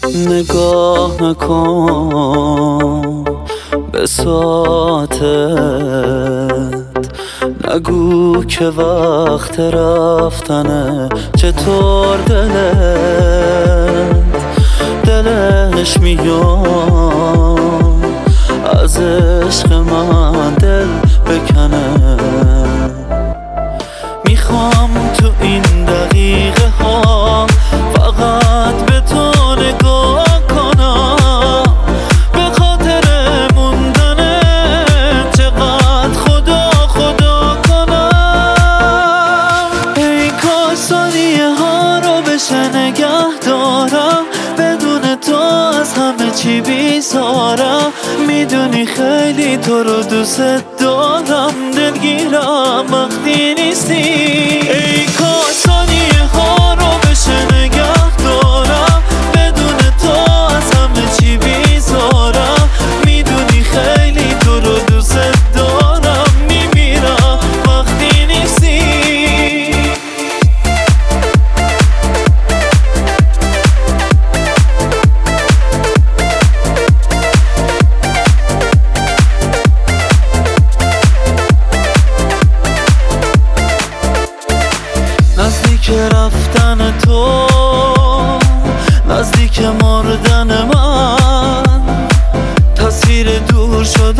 نگاه نکن به ساعتت، نگو که وقت رفتنه. چطور دلش میاد از عشق من دل بکنه. میخوام تو این دقیقه ها فقط به تو نگاه کنم، به خاطر موندنه چقدر خدا کنم. ای کاش ثانیه ها رو بشه نگه دارم، بدون تو از همه چی بیزارم. میدونی خیلی تو رو دوست دارم، دلگیرم وقتی نیستی. ای کاش ثانیه ها رو بشه نگه دارم، بدون تو از همه چی بیزارم. میدونی خیلی تو رو دوست دارم، میمیرم وقتی نیستی. نزدیک رفتن تو، نزدیک مردن من، تصویر دور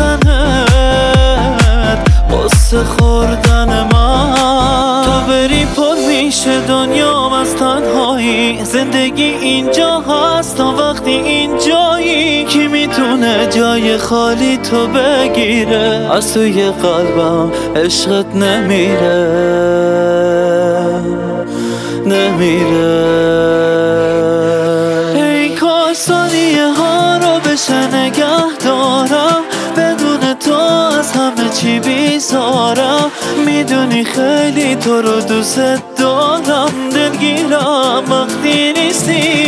شدنت قصه خوردن من. تو بری پر میشه دنیام از تنهایی، زندگی اینجا هست تا وقتی اینجایی. کی میتونه جای خالی تو بگیره؟ از توی قلبم عشقت نمیره. ای کاش ثانیه ها رو بشه نگه دارم، بدون تو از همه چی بیزارم. میدونی خیلی تو رو دوست دارم، دلگیرم وقتی نیستی.